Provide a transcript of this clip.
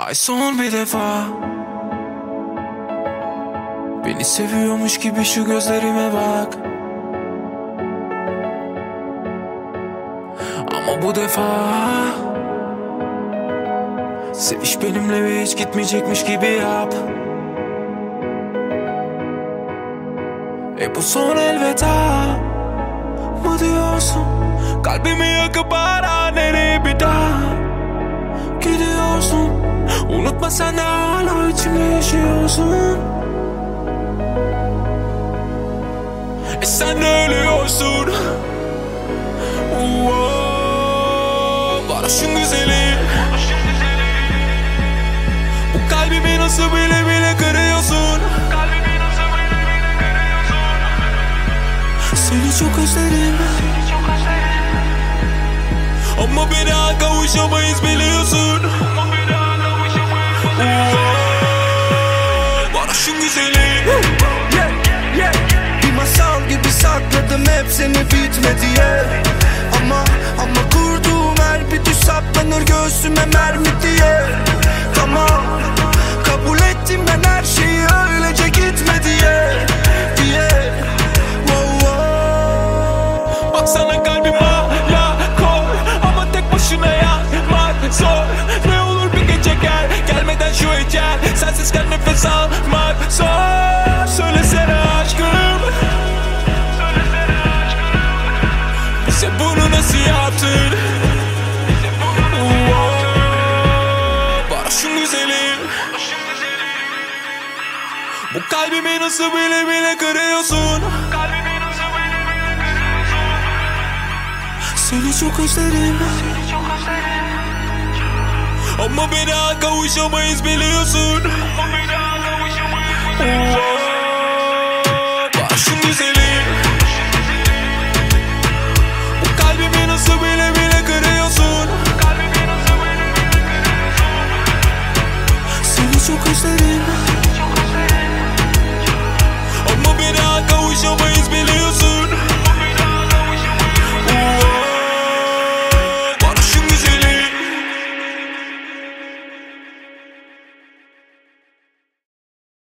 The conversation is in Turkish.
Ay son bir defa. Beni seviyormuş gibi şu gözlerime bak. Ama bu defa seviş benimle ve hiç gitmeyecekmiş gibi yap. Bu son elveda mı diyorsun? Kalbimi yakıp ara, nereye bir daha gidiyorsun? Unutma, sen de hala içimde yaşıyorsun. Sen de ölüyorsun. Varoş'un güzeli. Bu kalbimi nasıl bile bile kırıyorsun? Seni çok özledim. Ama bir daha kavuşamayız biliyorsun. Varoş'un güzeli. Bir masal gibi sakladım hep seni bitme diye. Ama kurduğum her bir düş saplanır göğsüme mermi diye. Tamam, kabul ettim ben her şeyi, öylece gitme diye. Baksana kalbim hala kor, ama tek başına yapmak zor. Ne olur bir gece gel, gelmeden şu ecel. Sensizken nefes almak zor. Söylesene aşkım, bize bunu nasıl yaptın? Varoş'un güzeli. Bu kalbimi nasıl bile bile kırıyorsun? Seni çok özledim. Ama bir daha kavuşamayız biliyorsun. Varoş'un güzeli. Bu kalbimi nasıl bile bile kırıyorsun? Seni çok özledim.